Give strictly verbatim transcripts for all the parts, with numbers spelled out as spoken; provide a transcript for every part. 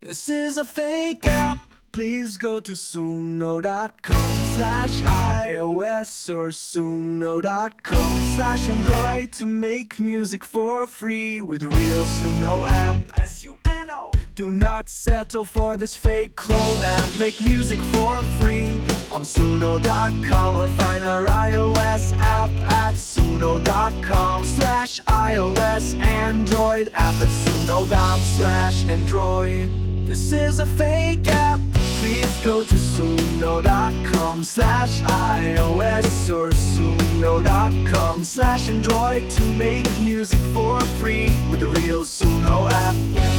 This is a fake app. Please go to suno dot com slash iOS or suno dot com slash Android to make music for free with real Suno app. S U N O. Do not settle for this fake clone and make music for free on suno dot com or find our iOS app at suno dot com slash iOS Android app at suno dot com slash Android. This is a fake app. Please go to suno dot com slash iOS or suno dot com slash Android to make music for free with the real Suno app.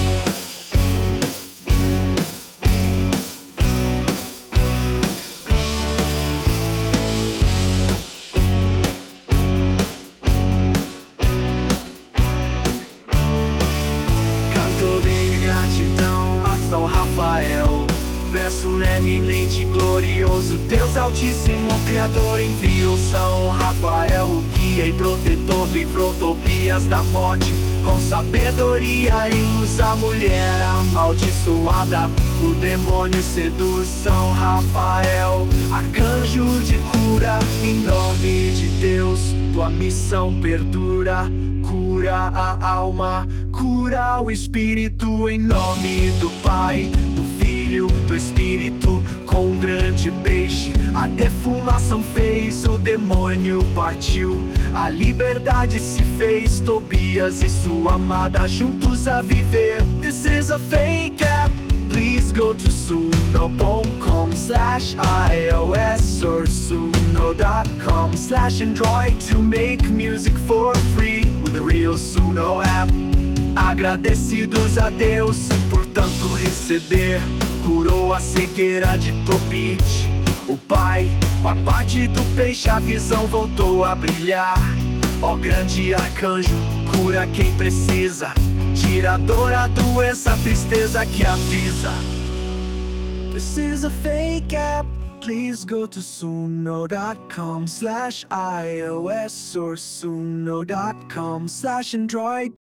Canto de gratidão a São Rafael, verso eminente, glorioso, Deus Altíssimo, Criador, enviou São Rafael, o guia e protetor, livrou Tobias da morte, com sabedoria e luz a mulher amaldiçoada, o demônio seduz. São Rafael, arcanjo de cura, em nome de Deus, tua missão perdura. Cura a alma, cura o espírito, em nome do Pai, do Filho, do Espírito. Com um grande peixe a defumação fez, o demônio partiu, a liberdade se fez. Tobias e sua amada juntos a viver. This is a fake app. Please go to suno dot com slash iOS or suno dot com slash Android to make music for free with the real Suno app. Agradecidos a Deus por tanto receber, curou a cegueira de Tobit, o pai, com a parte do peixe a visão voltou a brilhar. Ó grande arcanjo, cura quem precisa, tira a dor, a doença, a tristeza que avisa. This is a fake app. Please go to suno dot com slash iOS or suno dot com slash Android